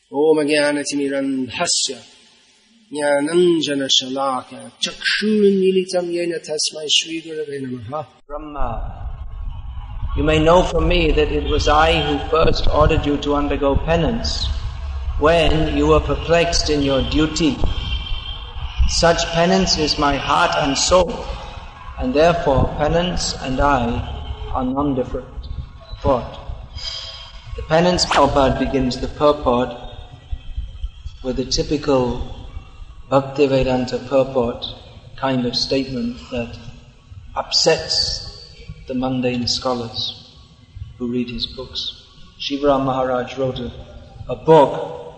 Om Jnanatimirandhasya Jnananjana Shalaka Chakshurunmilitam Yena Tasmai Shri Gurave Namaha. Brahma, you may know from me that it was I who first ordered you to undergo penance when you were perplexed in your duty. Such penance is my heart and soul, and therefore penance and I are non-different. Purport. The penance Prabhupada begins the purport with a typical Bhaktivedanta purport kind of statement that upsets the mundane scholars who read his books. Shivaram Maharaj wrote a book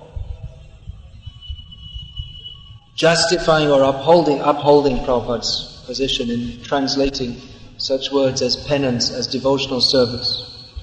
justifying or upholding Prabhupada's position in translating such words as penance as devotional service.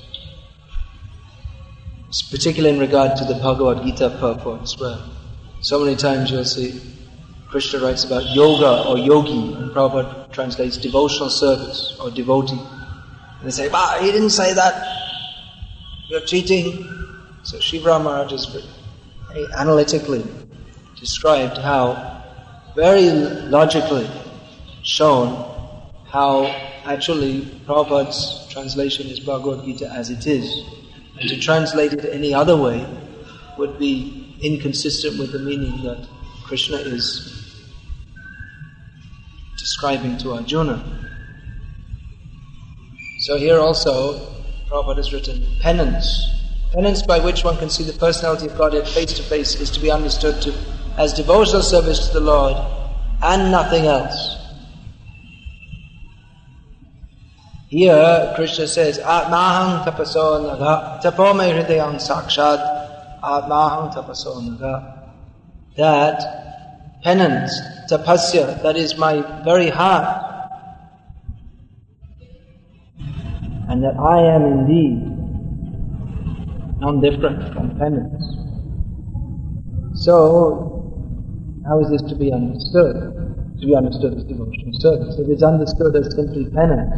It's particularly in regard to the Bhagavad Gita purports, where so many times you'll see Krishna writes about yoga or yogi, and Prabhupada translates devotional service or devotee. And they say, he didn't say that, you're cheating. So Shivaram Maharaj has very analytically described how, very logically shown how actually Prabhupada's translation is Bhagavad Gita as it is. And to translate it any other way would be inconsistent with the meaning that Krishna is describing to Arjuna. So here also, Prabhupada has written penance. Penance by which one can see the personality of Godhead face to face is to be understood as devotional service to the Lord and nothing else. Here, Krishna says, Atmaham tapaso naga, tapo me hridayam sakshad, Atmaham tapaso naga. That penance, tapasya, that is my very heart, and that I am indeed non-different from penance. So, how is this to be understood? To be understood as devotional service. If it's understood as simply penance,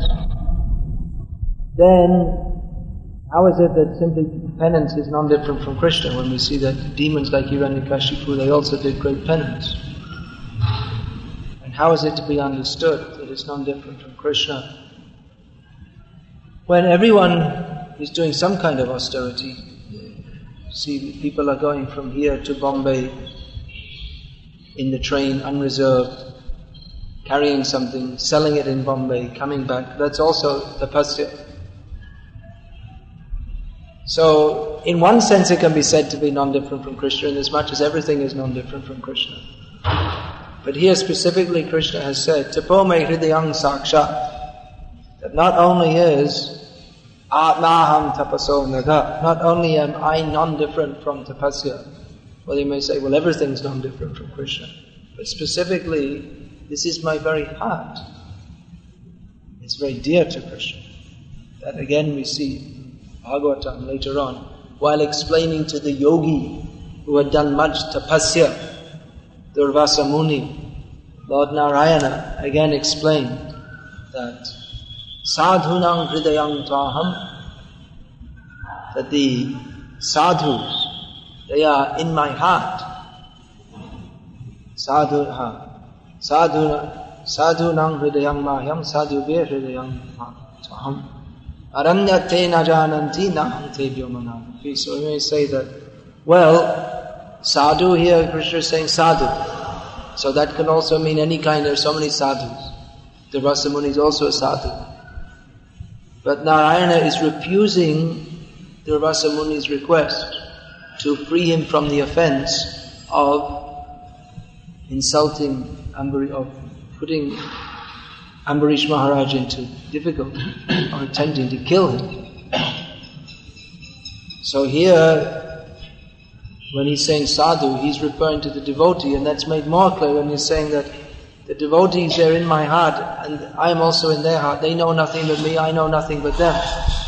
then how is it that simply penance is non-different from Krishna when we see that demons like Hiranyakashipu, they also did great penance? And how is it to be understood that it's non-different from Krishna when everyone is doing some kind of austerity? See, people are going from here to Bombay in the train unreserved, carrying something, selling it in Bombay, coming back. That's also tapasya. So, in one sense it can be said to be non-different from Krishna, in as much as everything is non-different from Krishna. But here specifically Krishna has said, Tapo me hridayam sakshat, that not only is Atmaham tapaso naga, not only am I non-different from tapasya. Well, you may say, well, everything's non-different from Krishna. But specifically, this is my very heart. It's very dear to Krishna. That again we see Bhagavatam later on, while explaining to the yogi who had done much tapasya, Durvasa Muni, Lord Narayana again explained that sadhunam hridayam taham, that the sadhus, they are in my heart. Sadhunam hridayam mahyam sadhubhe hridayam taham. Aranyate na jananti naham te vyomanam. So we may say that, well, sadhu here, Krishna is saying sadhu. So that can also mean any kind, there are so many sadhus. Durvasa Muni is also a sadhu. But Narayana is refusing Durvasa Muni's request to free him from the offense of insulting of putting Ambarish Maharaj into difficulty, or attempting to kill him. So here, when he's saying sadhu, he's referring to the devotee, and that's made more clear when he's saying that the devotees are in my heart, and I am also in their heart. They know nothing but me, I know nothing but them.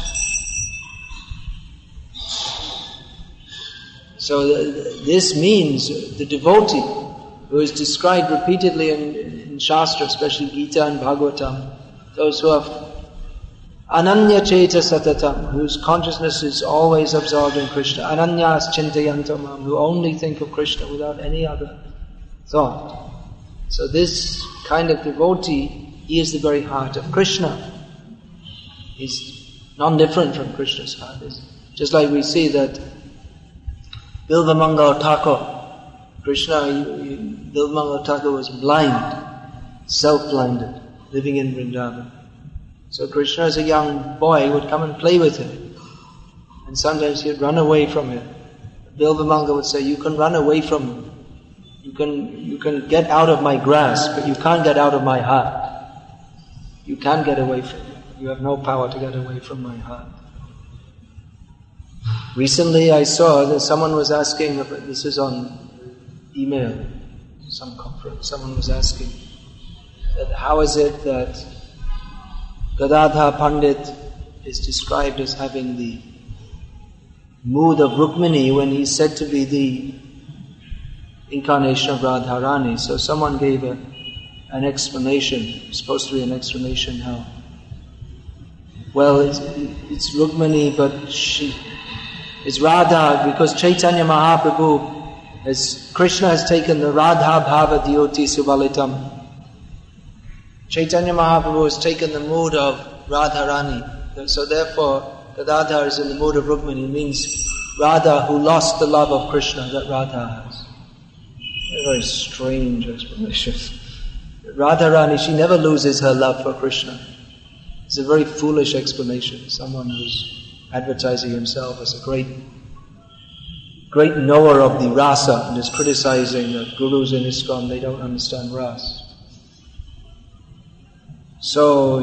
So this means the devotee, who is described repeatedly in Shastra, especially Gita and Bhagavatam, those who Ananya Cheta Satatam, whose consciousness is always absorbed in Krishna. Ananyas Chintayantamam, who only think of Krishna without any other thought. So this kind of devotee, he is the very heart of Krishna. He's non-different from Krishna's heart. Just like we see that Bilvamangal Thakur, Krishna, Bilvamangal Thakur was blind, self-blinded, living in Vrindavan. So Krishna as a young boy would come and play with him. And sometimes he'd run away from him. Bilvamangal would say, you can run away from me. You can get out of my grasp, but you can't get out of my heart. You can't get away from me. You have no power to get away from my heart. Recently I saw that someone was asking, this is on email, some conference, someone was asking, that how is it that Gadadhar Pandit is described as having the mood of Rukmini when he's said to be the incarnation of Radharani. So someone gave an explanation, supposed to be an explanation how, well, it's Rukmini, but it's Radha, because Chaitanya Mahaprabhu, as Krishna has taken the Radha Bhava Dhyoti Suvalitam. Chaitanya Mahaprabhu has taken the mood of Radharani. So therefore, Gadadhar is in the mood of Rukmini. It means Radha who lost the love of Krishna that Radha has. A very strange explanation. Radharani, she never loses her love for Krishna. It's a very foolish explanation. Someone who's advertising himself as a great knower of the rasa and is criticizing the gurus in ISKCON, they don't understand rasa. So,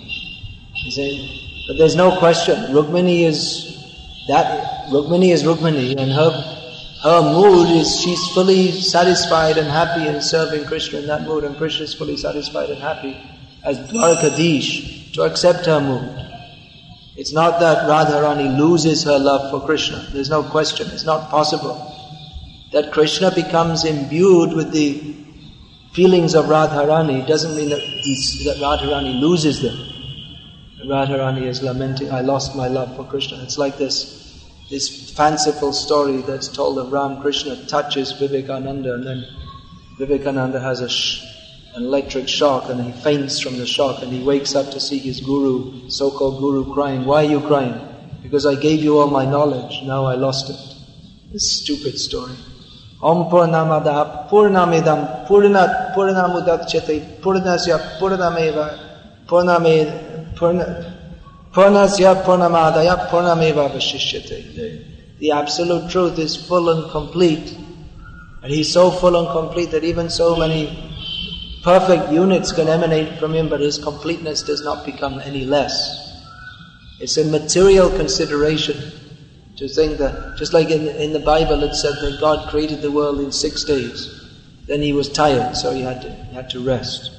but there's no question, Rukmini is Rukmini, and her mood is, she's fully satisfied and happy in serving Krishna in that mood, and Krishna is fully satisfied and happy as Dwarkadish to accept her mood. It's not that Radharani loses her love for Krishna. There's no question. It's not possible that Krishna becomes imbued with the feelings of Radharani. Doesn't mean that Radharani loses them. Radharani is lamenting, I lost my love for Krishna. It's like this fanciful story that's told of Ram Krishna touches Vivekananda, and then Vivekananda has an electric shock, and he faints from the shock, and he wakes up to see his guru, so-called guru, crying. Why are you crying? Because I gave you all my knowledge, now I lost it. This stupid story. Om Purnamada Purnamidam Purnamudachyate Purnasya Purnameva Purnasya Purnamadaya Purnameva Vashishyate. The absolute truth is full and complete, and He's so full and complete that even so many perfect units can emanate from Him, but His completeness does not become any less. It's a material consideration to think that, just like in the Bible it said that God created the world in 6 days. Then He was tired, so He had to rest.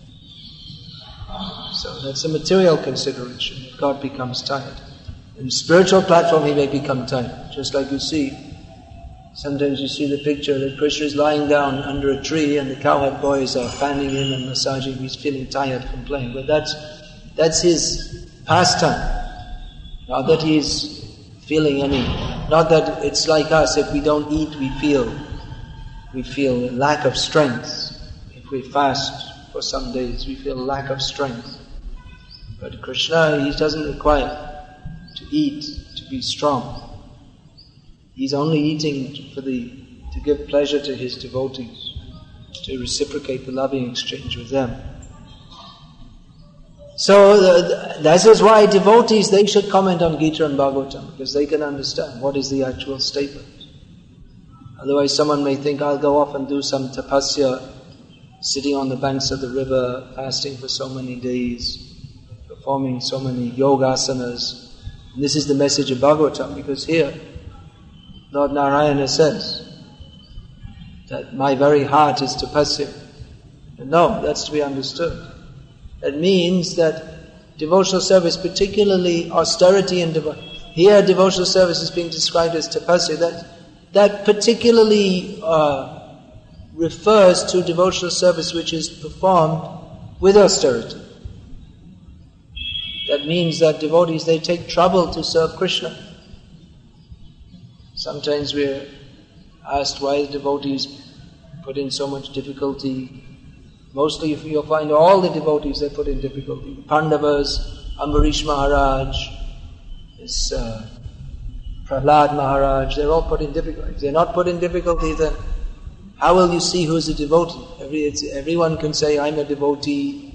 So that's a material consideration. God becomes tired. In spiritual platform He may become tired. Just like you see, sometimes you see the picture that Krishna is lying down under a tree and the cowherd boys are fanning him and massaging him. He's feeling tired from playing. But that's His pastime. Not that He's feeling not that it's like us, if we don't eat we feel lack of strength. If we fast for some days we feel lack of strength. But Krishna, He doesn't require to eat to be strong. He's only eating to give pleasure to His devotees, to reciprocate the loving exchange with them. So that is why devotees, they should comment on Gita and Bhagavatam, because they can understand what is the actual statement. Otherwise someone may think, I'll go off and do some tapasya, sitting on the banks of the river, fasting for so many days, performing so many yogasanas. And this is the message of Bhagavatam, because here Lord Narayana says that my very heart is tapasya. And no, that's to be understood. That means that devotional service, particularly austerity and here devotional service is being described as tapasya. That particularly refers to devotional service which is performed with austerity. That means that devotees, they take trouble to serve Krishna. Sometimes we're asked why devotees put in so much difficulty. Mostly you'll find all the devotees, they put in difficulty. Pandavas, Ambarish Maharaj, this Prahlad Maharaj, they're all put in difficulty. If they're not put in difficulty, then how will you see who's a devotee? Everyone can say, I'm a devotee,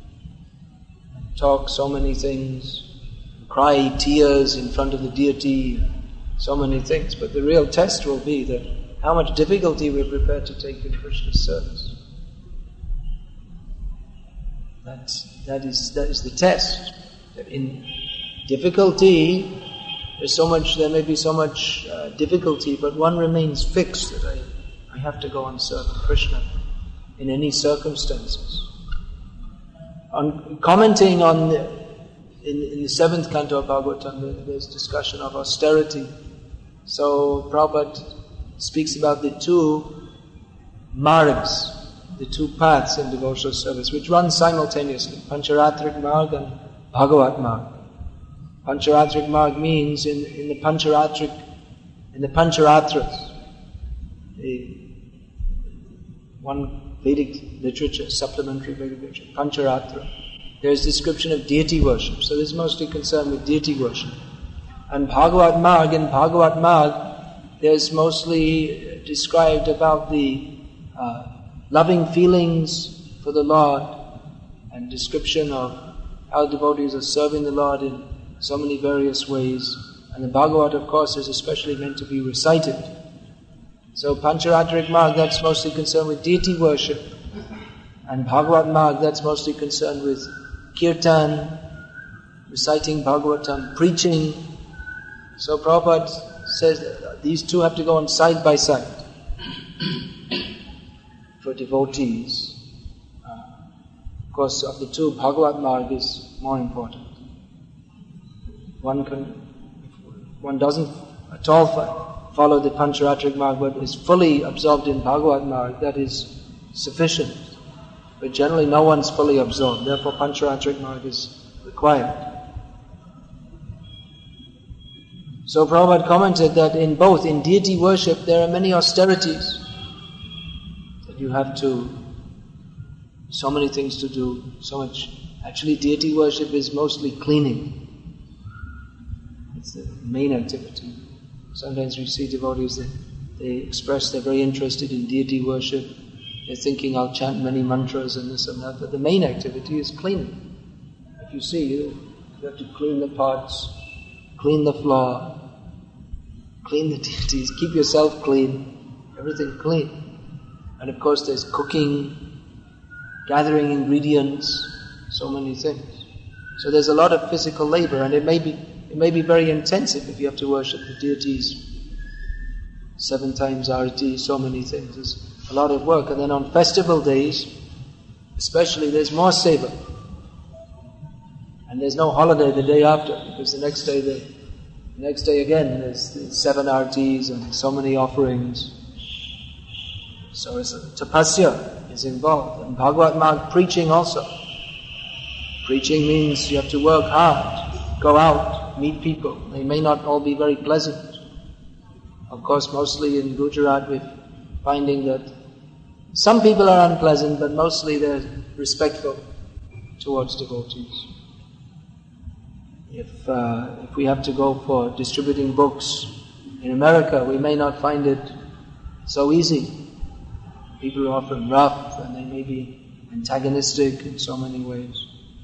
talk so many things, cry tears in front of the deity, so many things. But the real test will be that how much difficulty we're prepared to take in Krishna's service. That is the test. That in difficulty, there may be so much difficulty, but one remains fixed that I have to go and serve Krishna in any circumstances. On commenting on in the 7th canto of Bhagavatam, there's discussion of austerity. So Prabhupada speaks about the 2 margs, the 2 paths in devotional service, which run simultaneously, Pancharatrik Marg and Bhagavat Marg. Pancharatrik Marg means in the Pancharatras, the one Vedic literature, supplementary Vedic literature, Pancharatra, there is description of deity worship. So this is mostly concerned with deity worship. And Bhagavat Marg, in Bhagavat Marg, there's mostly described about the loving feelings for the Lord and description of how devotees are serving the Lord in so many various ways. And the Bhagavat, of course, is especially meant to be recited. So Pancharatrik Marg, that's mostly concerned with deity worship. And Bhagavat Marg, that's mostly concerned with kirtan, reciting Bhagavatam, preaching. So Prabhupada says that these 2 have to go on side by side for devotees. Of course, of the 2, Bhagavat Marg is more important. One doesn't at all follow the Pancharatrik Marg, but is fully absorbed in Bhagavat Marg, that is sufficient. But generally no one's fully absorbed, therefore Pancharatrik Marg is required. So Prabhupada commented that in deity worship there are many austerities. That you have so many things to do, so much. Actually deity worship is mostly cleaning. It's the main activity. Sometimes we see devotees that they express they're very interested in deity worship. They're thinking, I'll chant many mantras and this and that, but the main activity is cleaning. If you see, you have to clean the pots, clean the floor, clean the deities, keep yourself clean, everything clean. And of course there's cooking, gathering ingredients, so many things. So there's a lot of physical labor, and it may be very intensive if you have to worship the deities 7 times arati, so many things. There's a lot of work. And then on festival days, especially, there's more seva. And there's no holiday the day after, because the next day again, there's 7 artis and so many offerings. So it's tapasya is involved. And Bhagavat Marg preaching also. Preaching means you have to work hard, go out, meet people. They may not all be very pleasant. Of course, mostly in Gujarat we're finding that some people are unpleasant, but mostly they're respectful towards devotees. If we have to go for distributing books in America, we may not find it so easy. People are often rough and they may be antagonistic in so many ways.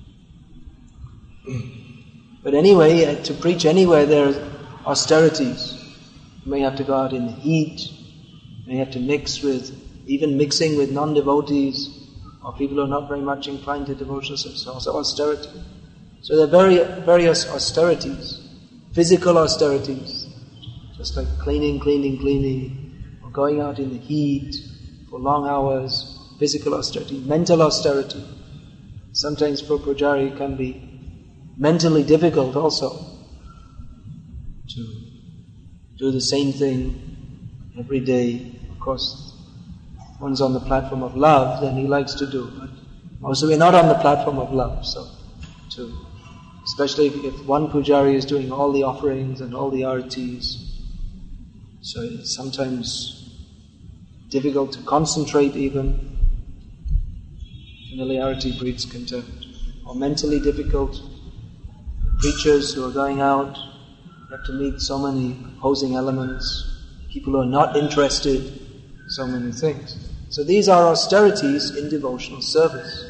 But anyway, to preach anywhere there are austerities. You may have to go out in the heat, you may have to even mixing with non-devotees or people who are not very much inclined to devotional service, also austerity. So there are various austerities, physical austerities, just like cleaning, or going out in the heat for long hours, physical austerity, mental austerity. Sometimes for Pujari it can be mentally difficult also to do the same thing every day. Of course, one's on the platform of love, then he likes to do. But also we're not on the platform of love, so to Especially if one pujari is doing all the offerings and all the artis. So it's sometimes difficult to concentrate even. Familiarity breeds contempt. Or mentally difficult. Preachers who are going out, you have to meet so many opposing elements, people who are not interested, so many things. So these are austerities in devotional service.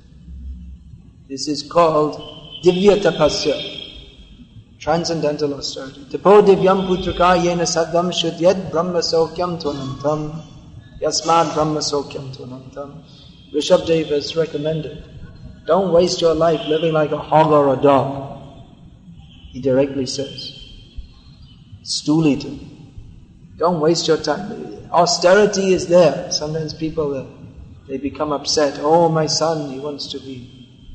This is called Divya Tapasya, transcendental austerity. Tapo divyam putraka yena sadvam shudyad brahma sokyam tvanantam yasmad brahma sokyam tvanantam. Rishabdev has recommended, don't waste your life living like a hog or a dog. He directly says, stool eater. Don't waste your time. Austerity is there. Sometimes people, they become upset. Oh, my son, he wants to be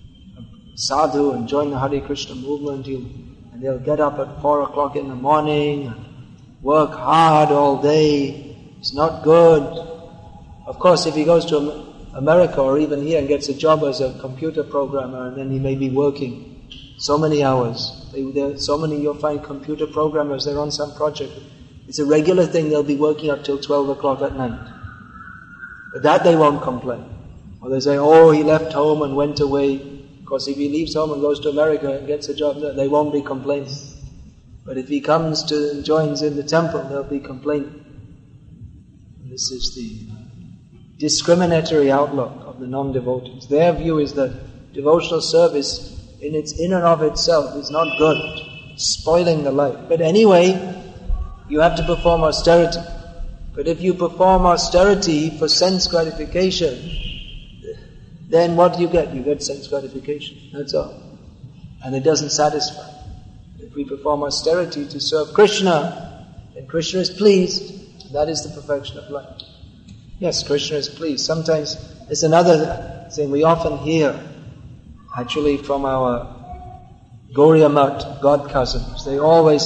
sadhu and join the Hare Krishna movement, and they'll get up at 4 o'clock in the morning and work hard all day. It's not good. Of course, if he goes to America or even here and gets a job as a computer programmer, and then he may be working so many hours. You'll find computer programmers, they're on some project. It's a regular thing, they'll be working up till 12 o'clock at night. But that they won't complain. Or they say, oh, he left home and went away. Because if he leaves home and goes to America and gets a job there, they won't be complaining. But if he comes to and joins in the temple, they'll be complaining. And this is the discriminatory outlook of the non-devotees. Their view is that devotional service in and of itself is not good. It's spoiling the life. But anyway, you have to perform austerity. But if you perform austerity for sense gratification, then what do you get? You get sense gratification. That's all. And it doesn't satisfy. If we perform austerity to serve Krishna, then Krishna is pleased. That is the perfection of life. Yes, Krishna is pleased. Sometimes it's another thing we often hear, actually from our Gauriya Math God cousins. They always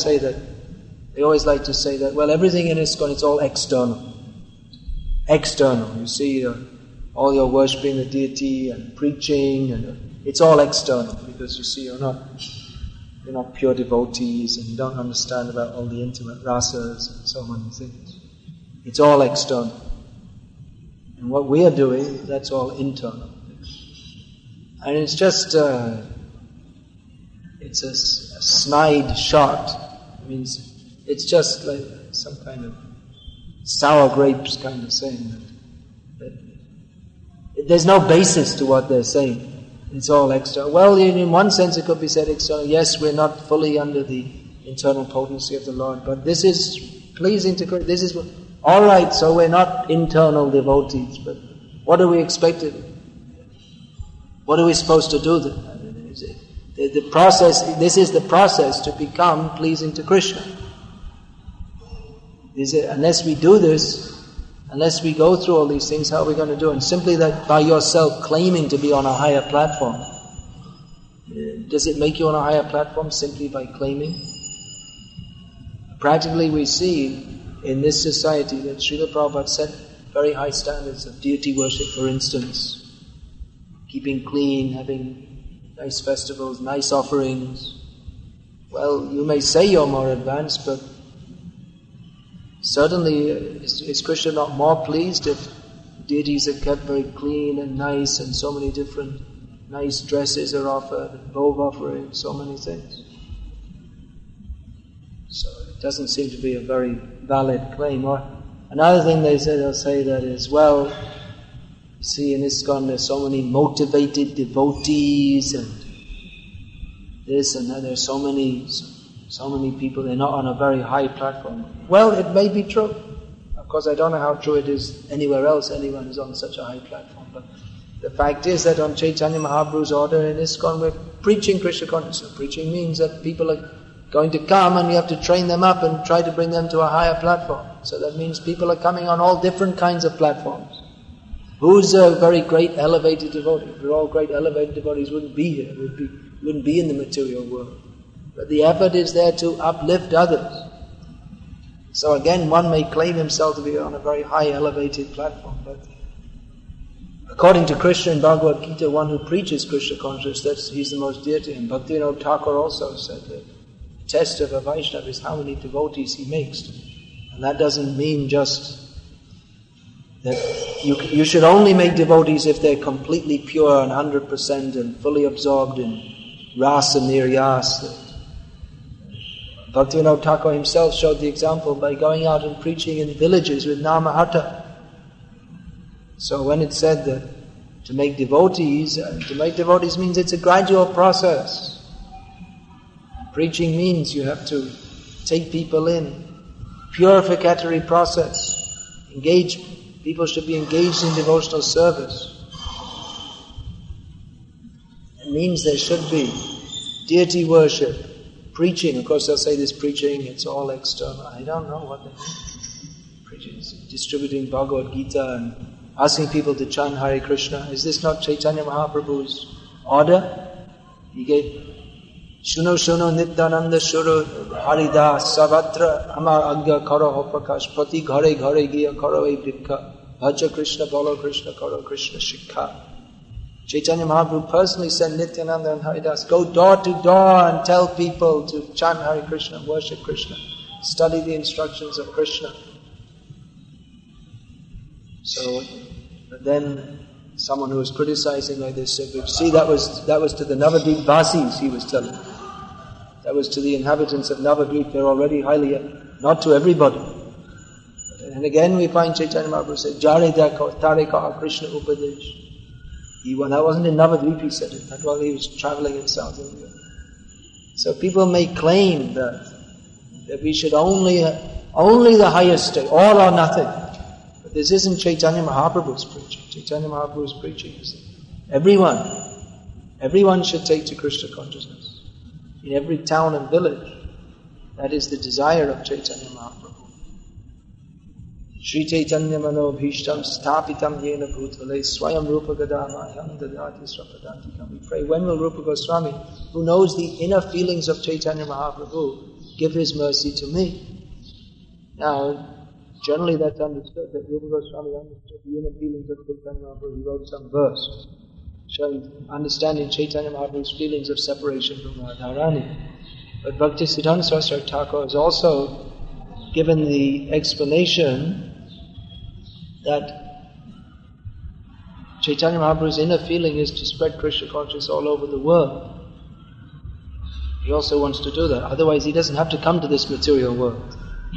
like to say that, well, everything in ISKCON, it's all external. External. You see, all your worshipping the deity and preaching, and it's all external, because you see, you're not pure devotees, and you don't understand about all the intimate rasas and so many things. It's all external. And what we are doing, that's all internal. And it's just, it's a snide shot. It means it's just like some kind of sour grapes kind of saying that there's no basis to what they're saying. It's all external. Well, in one sense it could be said external. Yes, we're not fully under the internal potency of the Lord, but this is pleasing to Krishna. This is all right. So we're not internal devotees, but what are we expected? What are we supposed to do then? The process. This is the process to become pleasing to Krishna. Unless we do this, unless we go through all these things, how are we going to do it? And simply that by yourself claiming to be on a higher platform, does it make you on a higher platform simply by claiming? Practically we see in this society that Srila Prabhupada set very high standards of deity worship, for instance, keeping clean, having nice festivals, nice offerings. Well, you may say you're more advanced, but certainly, is Krishna not more pleased if deities are kept very clean and nice, and so many different nice dresses are offered, and bhog offerings, so many things? So it doesn't seem to be a very valid claim. Or another thing they'll say that is, well, you see in ISKCON there's so many motivated devotees and this and that, there's so many people, they're not on a very high platform. Well, it may be true. Of course, I don't know how true it is anywhere else, anyone is on such a high platform. But the fact is that on Chaitanya Mahaprabhu's order in ISKCON, we're preaching Krishna consciousness. Preaching means that people are going to come and we have to train them up and try to bring them to a higher platform. So that means people are coming on all different kinds of platforms. Who's a very great elevated devotee? If we're all great elevated devotees, wouldn't be here, wouldn't be in the material world. But the effort is there to uplift others. So again, one may claim himself to be on a very high elevated platform, but According to Krishna in Bhagavad Gita, one who preaches Krishna consciousness, he's the most dear to him. Bhaktivinoda Thakur also said that the test of a Vaishnava is how many devotees he makes. And that doesn't mean just that you should only make devotees if they're completely pure and 100% and fully absorbed in rasa niryas. Bhaktivinoda Thakur himself showed the example by going out and preaching in villages with Namahata. So when it's said that to make devotees means it's a gradual process. Preaching means you have to take people in, purificatory process, engage. People should be engaged in devotional service. It means there should be deity worship, preaching. Of course they'll say this preaching, it's all external. I don't know what they mean. Preaching is distributing Bhagavad Gita and asking people to chant Hare Krishna. Is this not Chaitanya Mahaprabhu's order? He gave Shuno Shuno Nityananda Shuru Haridas Savatra Amar Agya Karo Ho Prakash Prati Ghare Ghare Giya Karo E Bhikha Bhaja Krishna Bolo Krishna Karo Krishna Shikha. Chaitanya Mahaprabhu personally sent Nityananda and Haridas, go door to door and tell people to chant Hare Krishna and worship Krishna, study the instructions of Krishna. So, but then someone who was criticizing like this said, see, that was to the Navadvip Vasis, he was telling. That was to the inhabitants of Navadvip. They're already highly, not to everybody. And again we find Chaitanya Mahaprabhu say, Jare Dako Tare Kaha Krishna Upadesh. That wasn't in Navadvip, he said it, that while he was traveling in South India. So people may claim that we should only the highest state, all or nothing. But this isn't Chaitanya Mahaprabhu's preaching. Chaitanya Mahaprabhu's preaching is everyone should take to Krishna consciousness. In every town and village, that is the desire of Chaitanya Mahaprabhu. Shri Chaitanya Mano Bhishtam Stapitam Yena Bhutale Swayam Rupa Gadamaham Dadati Srapadantikam. We pray, when will Rupa Goswami, who knows the inner feelings of Chaitanya Mahaprabhu, give his mercy to me? Now, generally that's understood, that Rupa Goswami understood the inner feelings of Chaitanya Mahaprabhu. He wrote some verse showing, understanding Chaitanya Mahaprabhu's feelings of separation from Radharani. But Bhaktisiddhanta Saraswati Thakur has also given the explanation that Chaitanya Mahaprabhu's inner feeling is to spread Krishna consciousness all over the world. He also wants to do that. Otherwise he doesn't have to come to this material world.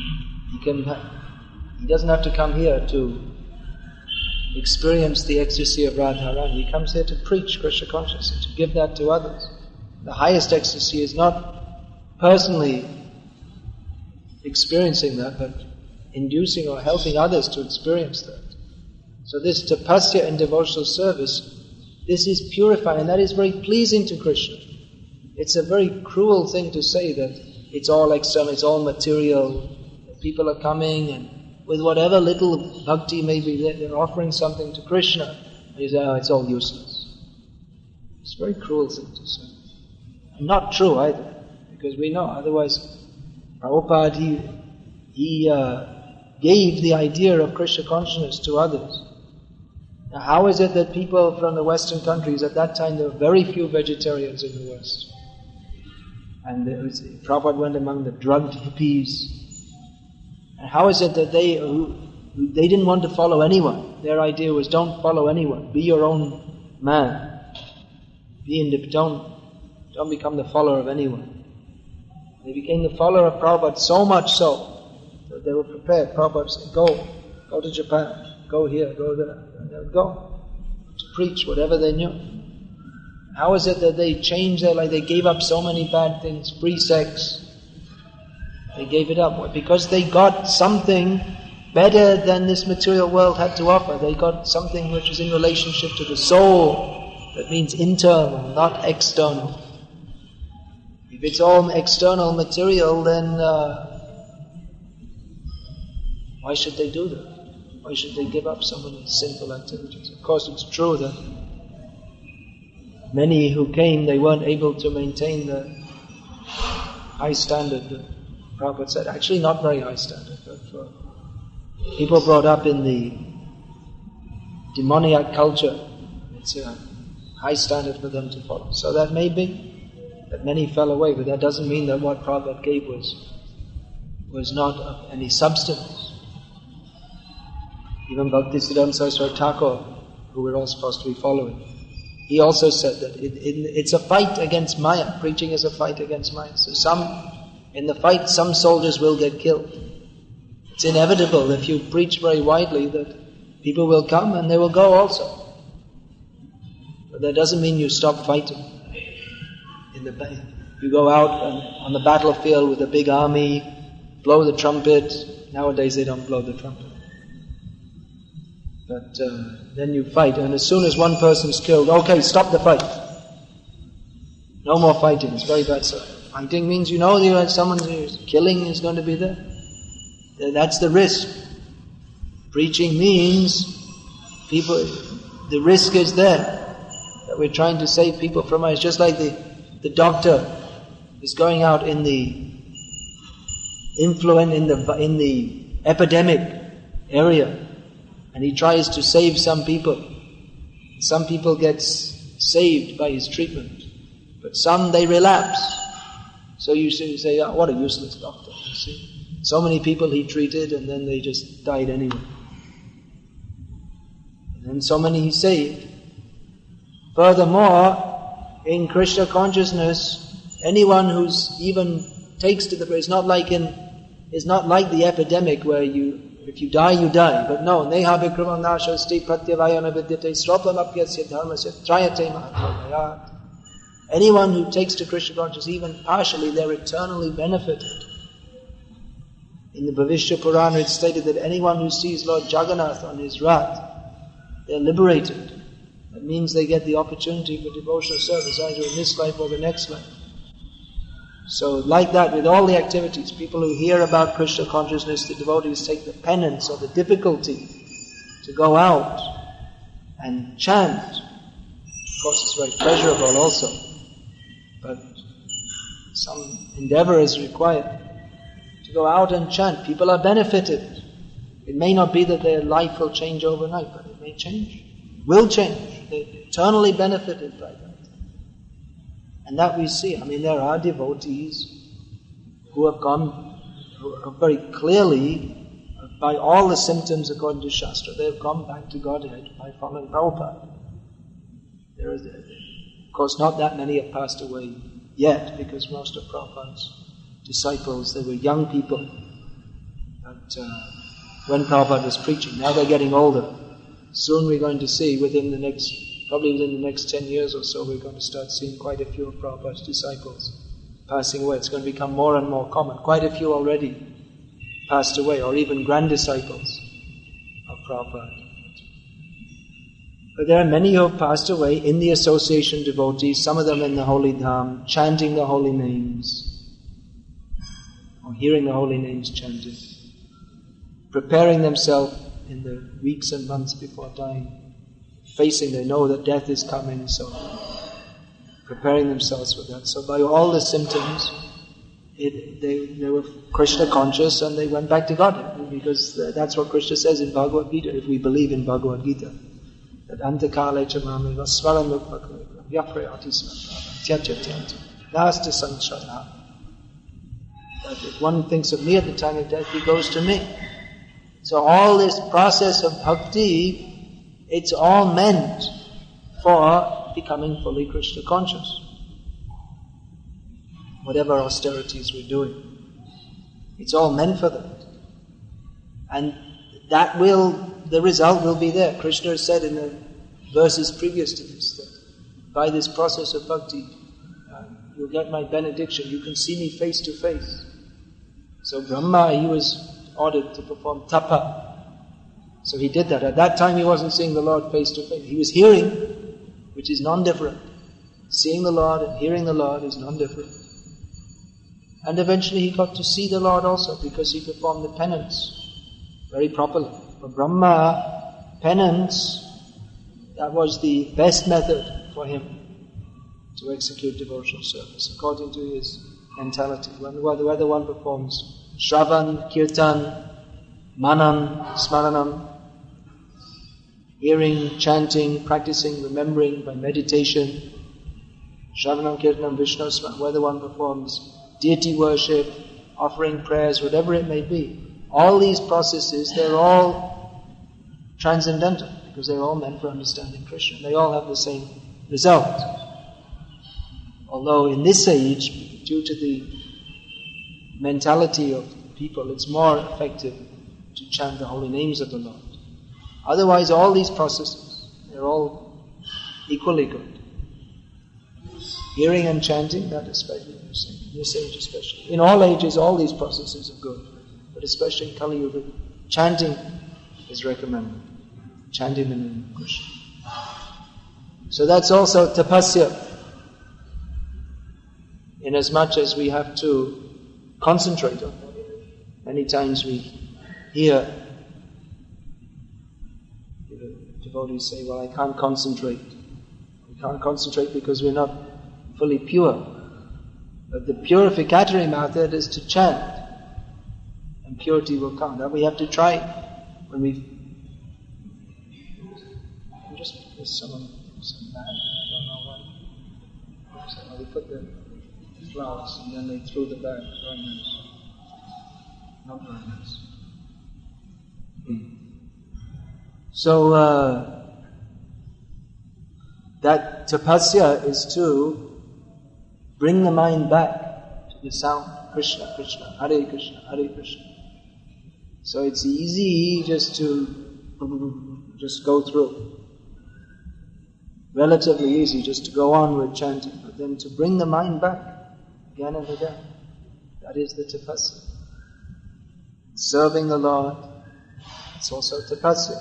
He doesn't have to come here to experience the ecstasy of Radharani. He comes here to preach Krishna consciousness, to give that to others. The highest ecstasy is not personally experiencing that, but inducing or helping others to experience that. So this tapasya and devotional service, this is purifying, and that is very pleasing to Krishna. It's a very cruel thing to say that it's all external, it's all material, people are coming and with whatever little bhakti may be there, they're offering something to Krishna. And you say, it's all useless. It's a very cruel thing to say. And not true either, because we know, otherwise Prabhupada, he gave the idea of Krishna consciousness to others. Now, how is it that people from the Western countries, at that time there were very few vegetarians in the West, and Prabhupada went among the drugged hippies, and how is it that they didn't want to follow anyone? Their idea was, don't follow anyone, be your own man, don't become the follower of anyone. They became the follower of Prabhupada so much so that they were prepared. Prabhupada said, go to Japan, go here, go there, and they would go to preach whatever they knew. How is it that they changed their life? They gave up so many bad things, free sex. They gave it up. Because they got something better than this material world had to offer. They got something which was in relationship to the soul. That means internal, not external. If it's all external material, then why should they do that? Why should they give up so many sinful activities? Of course, it's true that many who came, they weren't able to maintain the high standard that Prabhupada said. Actually, not very high standard, but for people brought up in the demoniac culture. It's a high standard for them to follow. So that may be that many fell away, but that doesn't mean that what Prabhupada gave was not of any substance. Even Bhaktisiddhanta Saraswati Thakur, who we're all supposed to be following, he also said that it's a fight against Maya. Preaching is a fight against Maya. So in the fight, some soldiers will get killed. It's inevitable if you preach very widely that people will come and they will go also. But that doesn't mean you stop fighting. You go out on the battlefield with a big army, blow the trumpet. Nowadays they don't blow the trumpet. But then you fight, and as soon as one person's killed, okay, stop the fight. No more fighting. It's very bad. So fighting means you have someone who's killing is going to be there. That's the risk. Preaching means the risk is there. That we're trying to save people from it. It's just like the doctor is going out in the epidemic area, and he tries to save some people. Some people get saved by his treatment, but some they relapse. So you say, oh, what a useless doctor. You see? So many people he treated and then they just died anyway. And then so many he saved. Furthermore, in Krishna consciousness, anyone who's even takes to the prayer, it's not like the epidemic where if you die, you die. But no, neha vikramam nashasti pratyavayana vidyate sropamapyasya dharmasya trayate mahatmayat. Anyone who takes to Krishna consciousness, even partially, they're eternally benefited. In the Bhavishya Purana, it's stated that anyone who sees Lord Jagannath on his Rath, they're liberated. That means they get the opportunity for devotional service, either in this life or the next life. So like that, with all the activities, people who hear about Krishna consciousness, the devotees take the penance or the difficulty to go out and chant. Of course, it's very pleasurable also, but some endeavor is required to go out and chant. People are benefited. It may not be that their life will change overnight, but it may change. Will change. They're eternally benefited by that. And that we see. There are devotees who have very clearly, by all the symptoms according to Shastra, they have gone back to Godhead by following Prabhupada. Of course, not that many have passed away yet, because most of Prabhupada's disciples, they were young people. But when Prabhupada was preaching, now they're getting older. Soon we're going to see, probably within the next 10 years or so, we're going to start seeing quite a few of Prabhupada's disciples passing away. It's going to become more and more common. Quite a few already passed away, or even grand disciples of Prabhupada. But there are many who have passed away in the association devotees, some of them in the holy dham, chanting the holy names, or hearing the holy names chanted, preparing themselves in the weeks and months before dying, they know that death is coming, so preparing themselves for that. So by all the symptoms, they were Krishna conscious and they went back to God, because that's what Krishna says in Bhagavad Gita, if we believe in Bhagavad Gita, that antakale chamami vasvaram lukvakam yaprayati smatam tyajatyanti nasta sanshana. That if one thinks of me at the time of death, he goes to me. So all this process of bhakti, it's all meant for becoming fully Krishna conscious. Whatever austerities we're doing, it's all meant for that. And the result will be there. Krishna has said in the verses previous to this that by this process of bhakti, you'll get my benediction. You can see me face to face. So Brahma, he was ordered to perform tapa. So he did that. At that time he wasn't seeing the Lord face to face. He was hearing, which is non-different. Seeing the Lord and hearing the Lord is non-different. And eventually he got to see the Lord also, because he performed the penance very properly. For Brahma, penance, that was the best method for him to execute devotional service, according to his mentality. Whether one performs Shravan, Kirtan, Manan, Smaranam, hearing, chanting, practicing, remembering by meditation, Shravanam, Kirtanam, Vishnu Smaran, whether one performs deity worship, offering prayers, whatever it may be. All these processes, they're all transcendental because they're all meant for understanding Krishna. They all have the same result. Although in this age, due to the mentality of people, it's more effective to chant the holy names of the Lord. Otherwise, all these processes, they're all equally good. Hearing and chanting, that especially, in this age especially. In all ages, all these processes are good. But especially in Kali Yuga, chanting is recommended. Chanting the name of Krishna. So that's also tapasya. Inasmuch as we have to concentrate on it. Many times we hear devotees say, well, I can't concentrate. We can't concentrate because we're not fully pure. But the purificatory method is to chant. And purity will come. That we have to try when we... Just because some bag, I don't know why. So they put the flowers and then they threw the bag. Very nice. Not very nice. So that tapasya is to bring the mind back to the sound Krishna, Krishna, Hare Krishna, Hare Krishna. So it's easy just to just go through. Relatively easy just to go on with chanting, but then to bring the mind back again and again. That is the tapasya. Serving the Lord, it's also tapasya.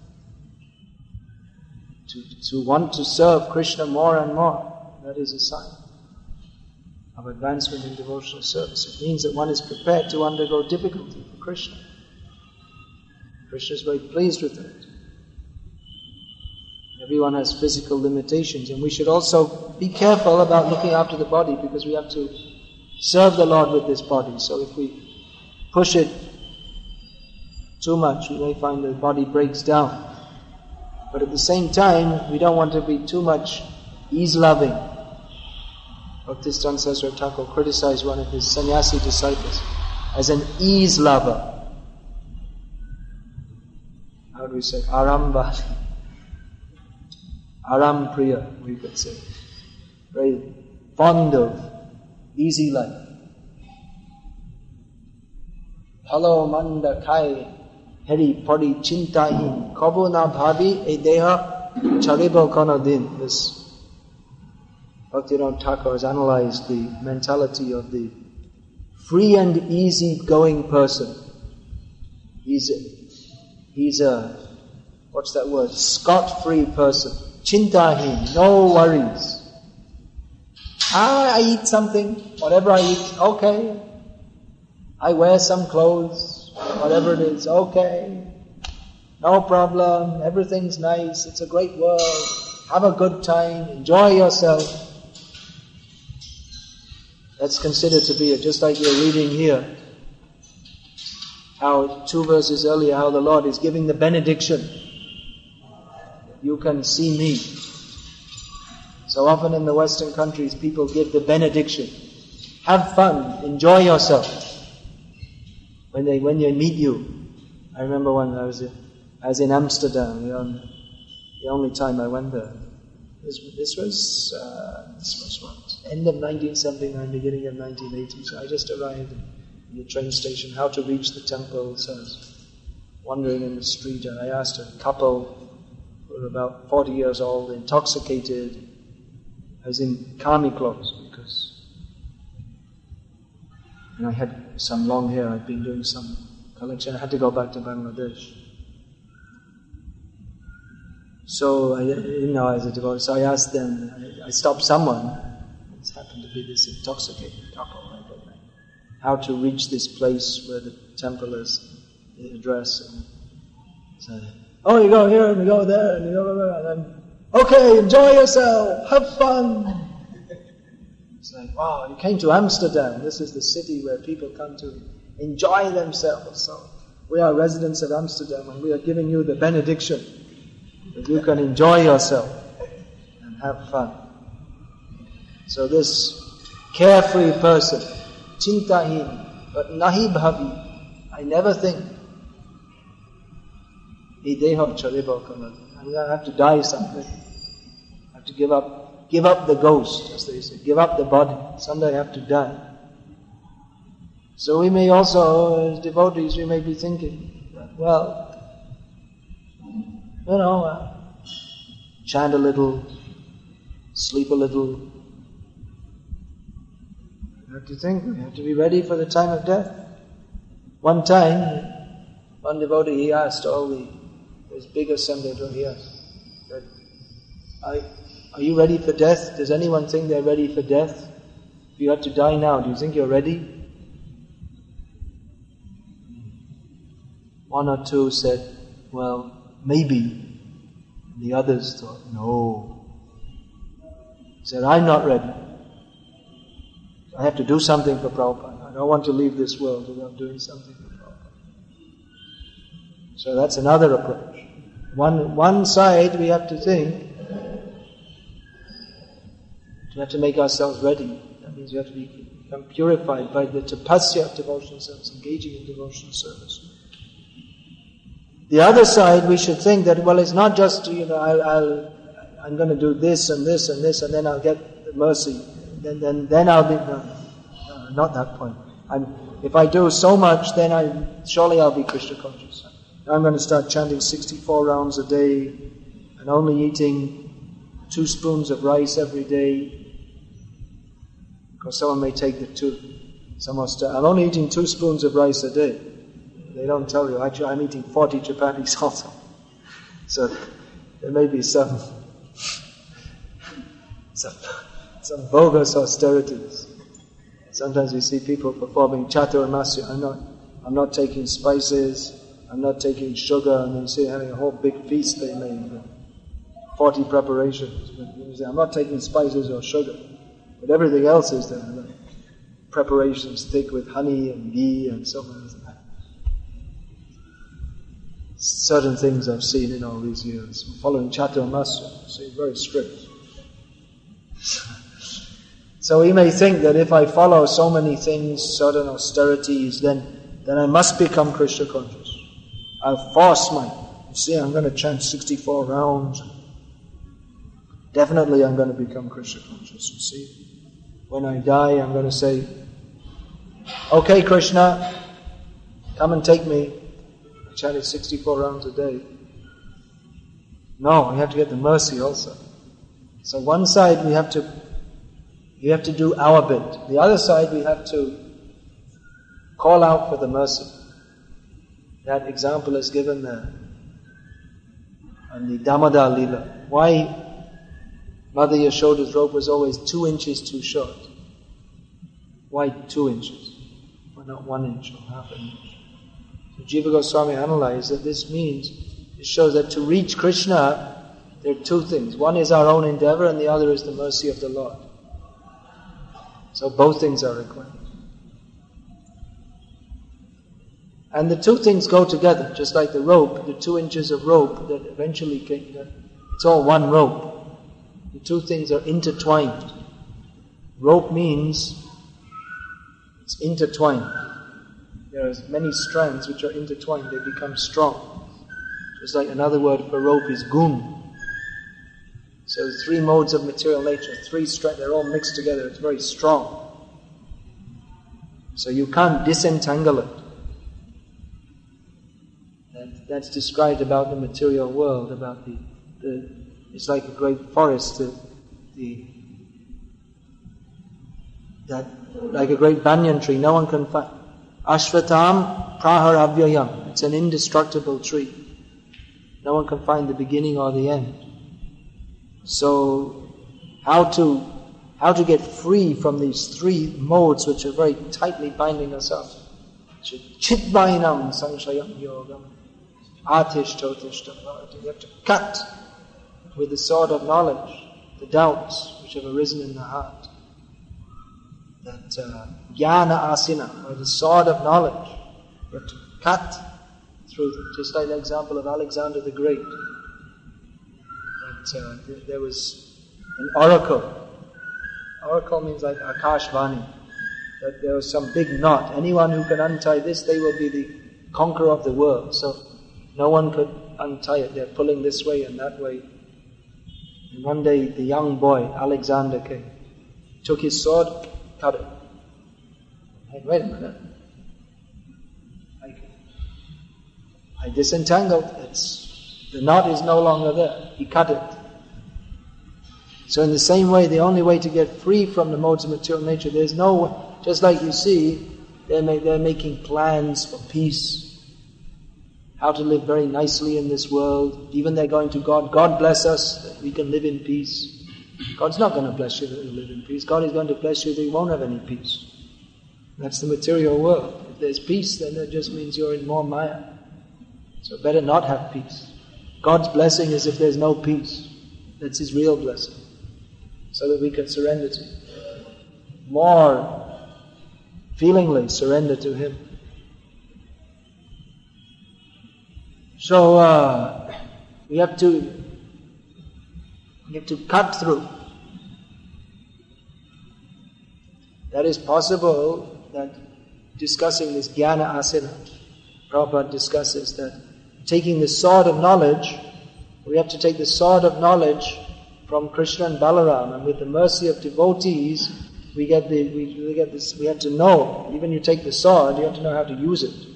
To want to serve Krishna more and more, that is a sign of advancement in devotional service. It means that one is prepared to undergo difficulty for Krishna. Krishna is very pleased with that. Everyone has physical limitations, and we should also be careful about looking after the body because we have to serve the Lord with this body. So if we push it too much, we may find the body breaks down. But at the same time, we don't want to be too much ease-loving. Bhaktisiddhanta Saraswati Thakur criticized one of his sannyasi disciples as an ease-lover. How do we say? Arambali. Aram Priya, we could say. Very fond of easy life. Hello Manda Kai Heri Pari Chintahin Kabu na Bhabi E Deha Charibo Konodin. This Bhaktivinoda Thakur has analyzed the mentality of the free and easy going person. He's a what's that word? Scot-free person. Chintahin, no worries. I eat something, whatever I eat, okay. I wear some clothes, whatever it is, okay. No problem, everything's nice, it's a great world. Have a good time, enjoy yourself. That's considered to be it, just like you're reading here. How 2 verses earlier, how the Lord is giving the benediction. You can see me. So often in the Western countries, people give the benediction. Have fun, enjoy yourself. When they meet you. I remember when I was in Amsterdam, the only time I went there. This was what? End of 1979, beginning of 1980. So I just arrived in the train station, how to reach the temple. So I was wandering in the street and I asked a couple who were about 40 years old, intoxicated. I was in kami clothes because I had some long hair. I'd been doing some collection. I had to go back to Bangladesh. So I didn't know I was a devotee. So I asked them, I stopped someone. It happened to be this intoxicated couple. How to reach this place where the temple is, the address. And so, oh, you go here and you go there and you go there. And then, okay, enjoy yourself, have fun. It's like, wow, you came to Amsterdam. This is the city where people come to enjoy themselves. So we are residents of Amsterdam and we are giving you the benediction. that you can enjoy yourself and have fun. So this carefree person, chintahin, but nahi bhavi, I never think, I'm going to have to die someday. I have to give up the ghost, as they say, give up the body. Someday I have to die. So we may also, as devotees, we may be thinking, well, chant a little, sleep a little. We have to think, we have to be ready for the time of death. One time, one devotee, he asked all his big assembly, he asked, are you ready for death? Does anyone think they're ready for death? If you had to die now, do you think you're ready? One or two said, well, maybe. And the others thought, no. He said, I'm not ready. I have to do something for Prabhupada. I don't want to leave this world without doing something for Prabhupada. So that's another approach. One side we have to think, we have to make ourselves ready. That means we have to become purified by the tapasya of devotional service, engaging in devotional service. The other side, we should think that, well, it's not just, I'm going to do this and this and this, and then I'll get the mercy. Then I'll be, no, not that point. If I do so much, then surely I'll be Krishna conscious. I'm going to start chanting 64 rounds a day, and only eating 2 spoons of rice every day. Because someone may take the 2. I'm only eating 2 spoons of rice a day. They don't tell you. Actually, I'm eating 40 chapatis also. So there may be some bogus austerities. Sometimes we see people performing chaturmasya. I'm not taking spices. I'm not taking sugar. And then see having a whole big feast they made. 40 preparations. I'm not taking spices or sugar. But everything else is there. Like preparations thick with honey and ghee and so on. Certain things I've seen in all these years. Following Chaturmasya, so very strict. So we may think that if I follow so many things, certain austerities, then I must become Krishna conscious. I'll force I'm going to chant 64 rounds. Definitely I'm going to become Krishna conscious, you see. When I die, I'm going to say, okay, Krishna, come and take me. I chanted 64 rounds a day. No, we have to get the mercy also. So one side we have to do our bit. The other side we have to call out for the mercy. That example is given there. And the Damodar Leela. Why Mother Yashoda's robe was always 2 inches too short. Why 2 inches? Why not 1 inch or half an inch? So Jiva Goswami analyzed that this means, it shows that to reach Krishna, there are 2 things. One is our own endeavor and the other is the mercy of the Lord. So both things are required. And the 2 things go together, just like the rope, the 2 inches of rope that eventually it's all one rope. The 2 things are intertwined. Rope means it's intertwined. There are many strands which are intertwined, they become strong. Just like another word for rope is gun. So 3 modes of material nature, 3 strands, they're all mixed together, it's very strong. So you can't disentangle it. That's described about the material world, about it's like a great forest, like a great banyan tree, no one can find. Ashvatam praharavyayam, it's an indestructible tree. No one can find the beginning or the end. So, how to get free from these 3 modes which are very tightly binding us up? Chitvainam sanshayam yogam atishtotishtha. You have to cut with the sword of knowledge the doubts which have arisen in the heart. That jnana asina, or the sword of knowledge, you have to cut through them. Just like the example of Alexander the Great. there was an oracle. Oracle means like Akashvani. That there was some big knot. Anyone who can untie this, they will be the conqueror of the world. So no one could untie it. They're pulling this way and that way. And one day the young boy, Alexander, came, took his sword, cut it. Hey, wait a minute. I disentangled. The knot is no longer there. He cut it. So in the same way, the only way to get free from the modes of material nature, there's no way. Just like you see, they're making plans for peace, how to live very nicely in this world. Even they're going to God. God bless us that we can live in peace. God's not going to bless you that you live in peace. God is going to bless you that you won't have any peace. That's the material world. If there's peace, then that just means you're in more maya. So better not have peace. God's blessing is if there's no peace. That's His real blessing. So that we can surrender to Him. More feelingly surrender to Him. So we have to cut through. That is possible. That discussing this jnana asana, Prabhupada discusses that taking the sword of knowledge, we have to take the sword of knowledge from Krishna and Balaram, and with the mercy of devotees, we get this. We have to know. Even you take the sword, you have to know how to use it.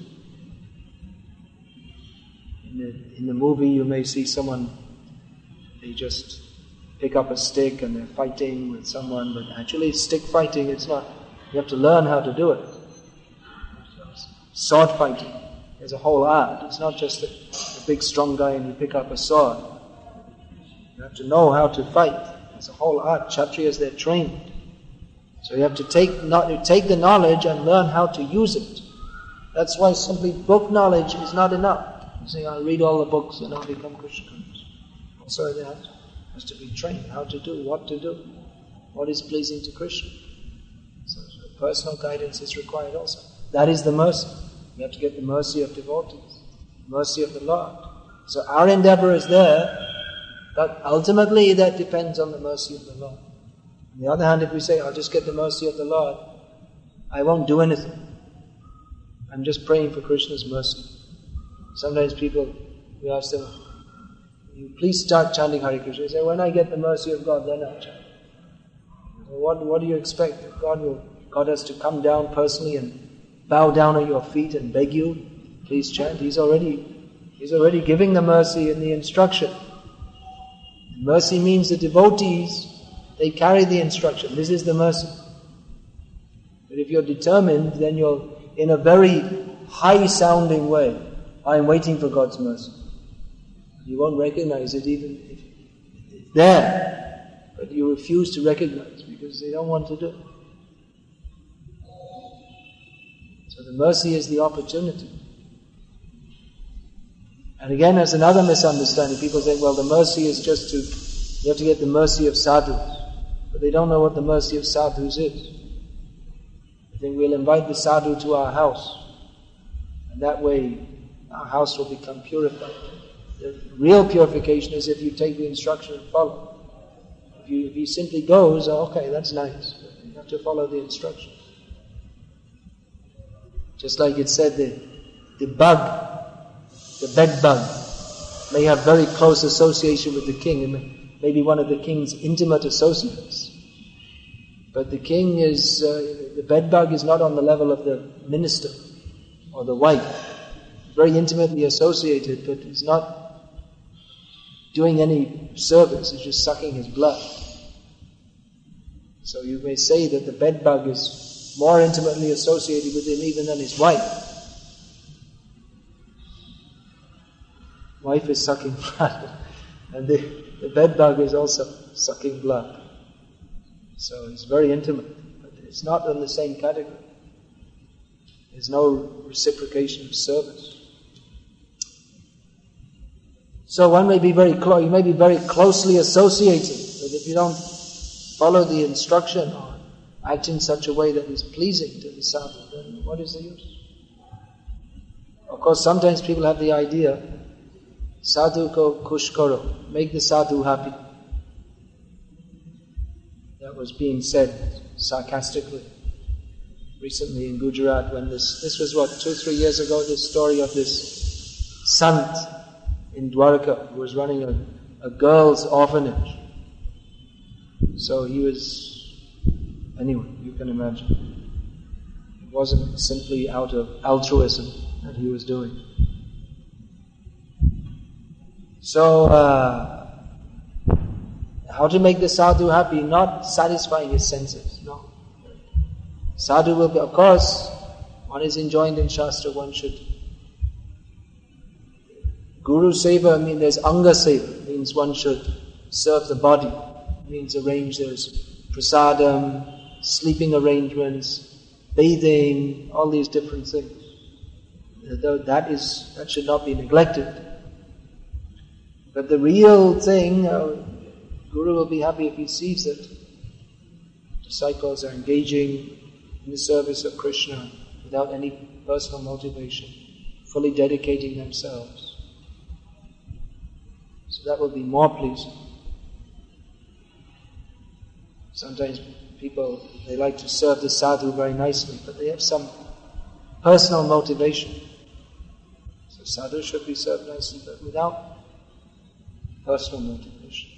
In the movie, you may see someone. They just pick up a stick and they're fighting with someone, but actually, stick fighting. It's not. You have to learn how to do it. Sword fighting. There's a whole art. It's not just a big strong guy and you pick up a sword. You have to know how to fight. It's a whole art. Kshatriyas, they're trained. So you have to take the knowledge and learn how to use it. That's why simply book knowledge is not enough. You say, I'll read all the books and I'll become Krishna conscious. Also, there has to be trained how to do, what is pleasing to Krishna. So personal guidance is required also. That is the mercy. We have to get the mercy of devotees, mercy of the Lord. So our endeavor is there, but ultimately that depends on the mercy of the Lord. On the other hand, if we say, I'll just get the mercy of the Lord, I won't do anything. I'm just praying for Krishna's mercy. Sometimes people, we ask them, you please start chanting Hare Krishna. They say, when I get the mercy of God, then I'll chant. What do you expect? God has to come down personally and bow down at your feet and beg you, please chant. He's already giving the mercy in the instruction. Mercy means the devotees, they carry the instruction. This is the mercy. But if you're determined, then you're in a very high-sounding way. I'm waiting for God's mercy. You won't recognize it even if it's there. But you refuse to recognize because they don't want to do it. So the mercy is the opportunity. And again, there's another misunderstanding. People say, well, the mercy is just you have to get the mercy of sadhus. But they don't know what the mercy of sadhus is. I think we'll invite the sadhu to our house. And that way, our house will become purified. The real purification is if you take the instruction and follow. If he simply goes, okay, that's nice. But you have to follow the instruction. Just like it said, the bed bug, may have very close association with the king, and maybe one of the king's intimate associates. But the king the bed bug is not on the level of the minister or the wife. Very intimately associated, but is not doing any service, it's just sucking his blood. So you may say that the bed bug is more intimately associated with him even than his wife. Wife is sucking blood, and the bed bug is also sucking blood. So it's very intimate, but it's not in the same category. There's no reciprocation of service. So one may be very close, you may be very closely associated, but if you don't follow the instruction or act in such a way that is pleasing to the sadhu, then what is the use? Of course, sometimes people have the idea Sadhu ko khush karo, make the sadhu happy. That was being said sarcastically recently in Gujarat when this was what, 2-3 years ago, this story of this Sant in Dwarka who was running a girls' orphanage. So he was, anyway, you can imagine. It wasn't simply out of altruism that he was doing. So, how to make the sadhu happy? Not satisfying his senses, no. Sadhu will be, of course, one is enjoined in Shastra, one should. Guru Seva, there's Anga Seva, means one should serve the body, means arrange, there's prasadam, sleeping arrangements, bathing, all these different things. That should not be neglected. But the real thing, Guru will be happy if he sees that disciples are engaging in the service of Krishna without any personal motivation, fully dedicating themselves. So that will be more pleasing. Sometimes people, they like to serve the sadhu very nicely, but they have some personal motivation. So sadhu should be served nicely, but without personal motivation.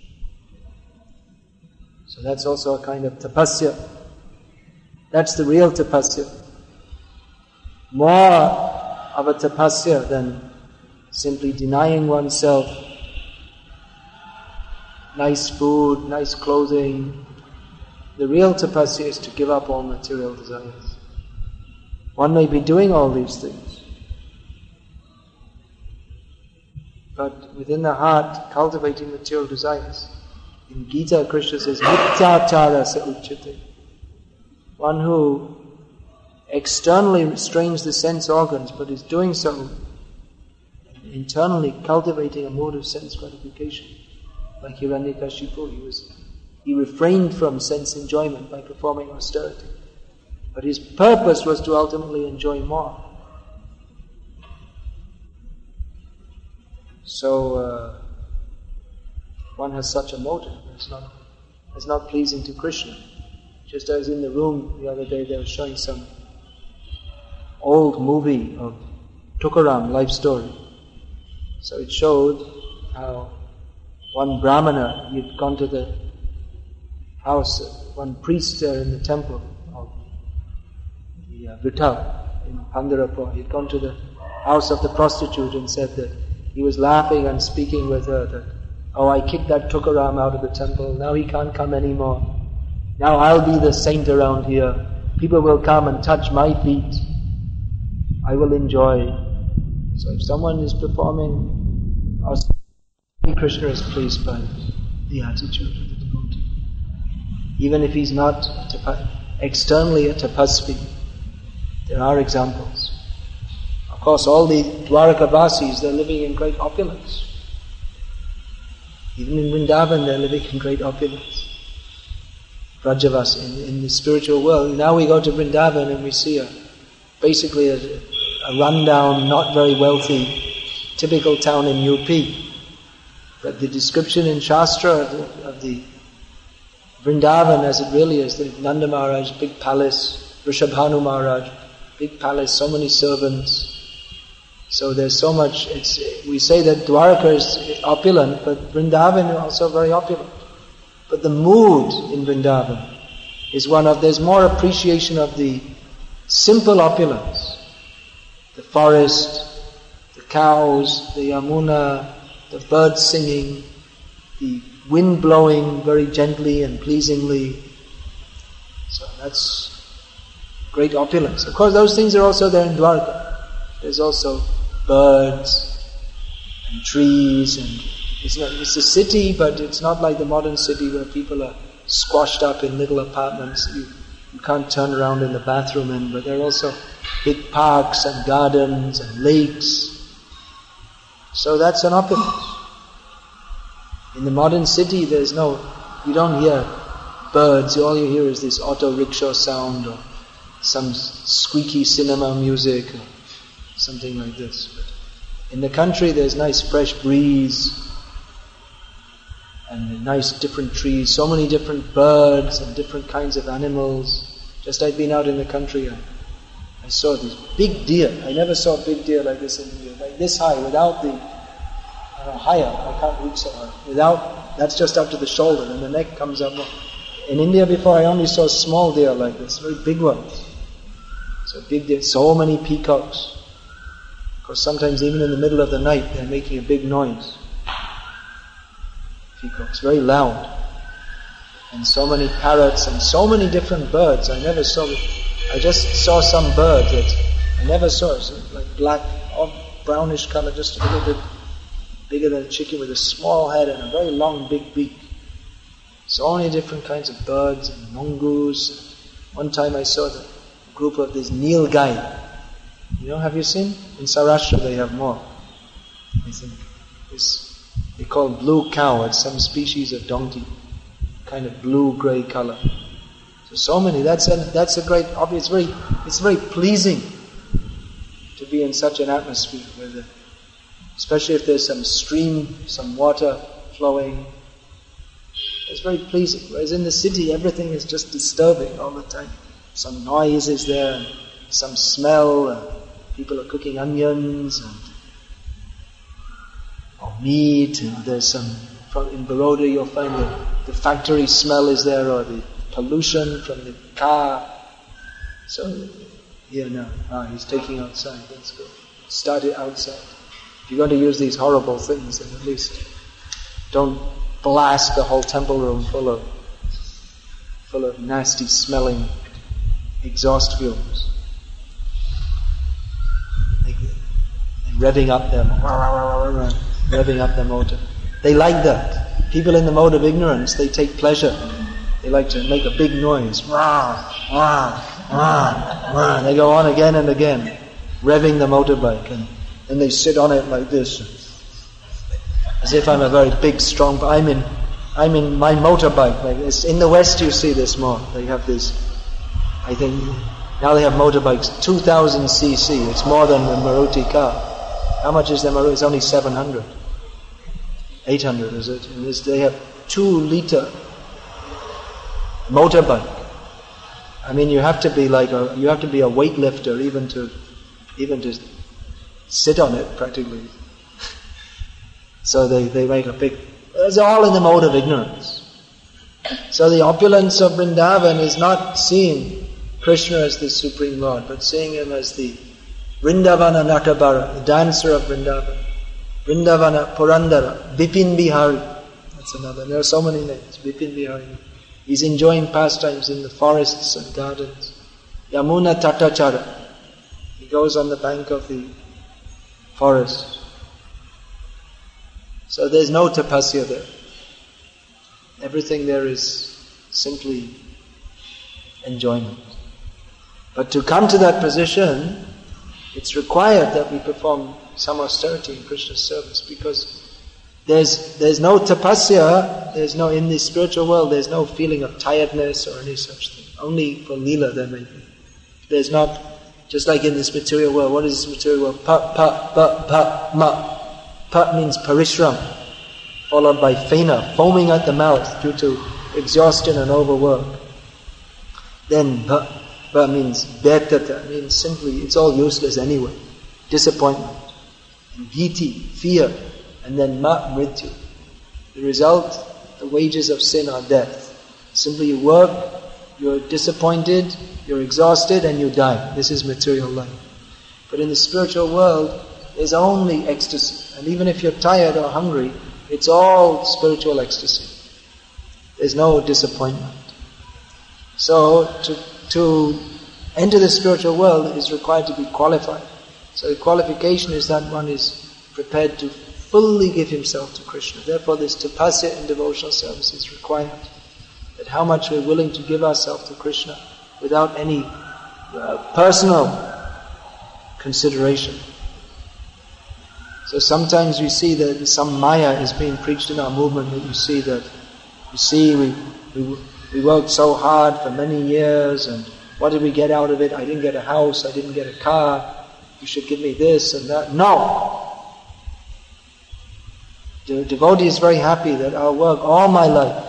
So that's also a kind of tapasya. That's the real tapasya. More of a tapasya than simply denying oneself nice food, nice clothing. The real tapasya is to give up all material desires. One may be doing all these things, but within the heart, cultivating material desires. In Gita, Krishna says, Mityachara sa uchyate. One who externally restrains the sense organs, but is doing so internally, cultivating a mode of sense gratification. Like Hiranyakashipu, he refrained from sense enjoyment by performing austerity. But his purpose was to ultimately enjoy more. So, one has such a motive. It's not pleasing to Krishna. Just as in the room the other day, they were showing some old movie of Tukaram life story. So it showed how one Brahmana, he'd gone to the house, one priest there in the temple of the Vittal in Pandharpur. He'd gone to the house of the prostitute and said that he was laughing and speaking with her that, oh, I kicked that Tukaram out of the temple, now he can't come anymore. Now I'll be the saint around here. People will come and touch my feet. I will enjoy. So if someone is performing austerity, Krishna is pleased by the attitude of the devotee. Even if he's not externally a tapasvi, there are examples. Of course, all the Dwarkavasis, they're living in great opulence. Even in Vrindavan, they're living in great opulence. Brajavasi, in the spiritual world. Now we go to Vrindavan and we see basically a rundown, not very wealthy, typical town in UP. But the description in Shastra of the Vrindavan as it really is, the Nanda Maharaj, big palace, Rishabhanu Maharaj, big palace, so many servants. So there's so much, we say that Dwarka is opulent, but Vrindavan is also very opulent. But the mood in Vrindavan is there's more appreciation of the simple opulence. The forest, the cows, the Yamuna, the birds singing, the wind blowing very gently and pleasingly. So that's great opulence. Of course, those things are also there in Dwarka. There's also birds and trees, and it's a city, but it's not like the modern city where people are squashed up in little apartments. You can't turn around in the bathroom but there are also big parks and gardens and lakes. So that's an opulence. In the modern city, you don't hear birds. All you hear is this auto rickshaw sound or some squeaky cinema music or something like this. But In the country there's nice fresh breeze and nice different trees, so many different birds and different kinds of animals. Just I'd been out in the country and I saw these big deer. I never saw a big deer like this in India, like this high, without the, higher, I can't reach so high. Without, that's just up to the shoulder and the neck comes up more. In India before I only saw small deer like this, very big ones. So big deer, so many peacocks. Of course sometimes even in the middle of the night they're making a big noise. Peacocks, very loud. And so many parrots and so many different birds. I never saw it. I just saw some bird that I never saw. So like black, brownish color, just a little bit bigger than a chicken with a small head and a very long big beak. So many different kinds of birds and mongoose. One time I saw the group of this nilgai. Have you seen? In Saurashtra they have more. I think they call blue cow. It's some species of donkey, kind of blue-grey color. So many. That's a great. Obviously, it's very pleasing to be in such an atmosphere, especially if there's some stream, some water flowing. It's very pleasing. Whereas in the city, everything is just disturbing all the time. Some noise is there, some smell. People are cooking onions or meat. And there's some. In Baroda, you'll find the factory smell is there, or the pollution from the car. So here now, he's taking outside. That's good. Start it outside. If you're going to use these horrible things, then at least don't blast the whole temple room full of nasty smelling exhaust fumes. And revving up their motor. They like that. People in the mode of ignorance, they take pleasure. They like to make a big noise. They go on again and again, revving the motorbike, and then they sit on it like this, as if I'm a very big, strong. I'm in my motorbike. Like this. In the West, you see this more. They have this. I think now they have motorbikes 2,000 cc. It's more than the Maruti car. How much is the Maruti? It's only 700. 800 is it? And they have 2-liter motorbike. I mean, you have to be a weightlifter even to sit on it practically. So they make a big. It's all in the mode of ignorance. So the opulence of Vrindavan is not seeing Krishna as the Supreme Lord, but seeing him as the Vrindavana Natabara, the dancer of Vrindavan. Vrindavana Purandara, Bipin Bihari. That's another. There are so many names. Bipin Bihari. He's enjoying pastimes in the forests and gardens. Yamuna Tatachara. He goes on the bank of the forest. So there's no tapasya there. Everything there is simply enjoyment. But to come to that position, it's required that we perform some austerity in Krishna's service, because there's no tapasya, in the spiritual world, there's no feeling of tiredness or any such thing. Only for lila there may be. There's not, just like in this material world. What is this material world? Ma. Pa means parishram, followed by fena, foaming at the mouth due to exhaustion and overwork. Then ba means betata, means simply it's all useless anyway. Disappointment. And bhiti, fear. And then ma, mrityu. The result, the wages of sin are death. Simply you work, you're disappointed, you're exhausted, and you die. This is material life. But in the spiritual world, there's only ecstasy. And even if you're tired or hungry, it's all spiritual ecstasy. There's no disappointment. So to enter the spiritual world is required to be qualified. So the qualification is that one is prepared to fully give himself to Krishna. Therefore this tapasya in devotional service is required. That how much we're willing to give ourselves to Krishna without any personal consideration. So sometimes we see that some maya is being preached in our movement, that we worked so hard for many years, and what did we get out of it? I didn't get a house, I didn't get a car, you should give me this and that. No! The devotee is very happy that I'll work all my life.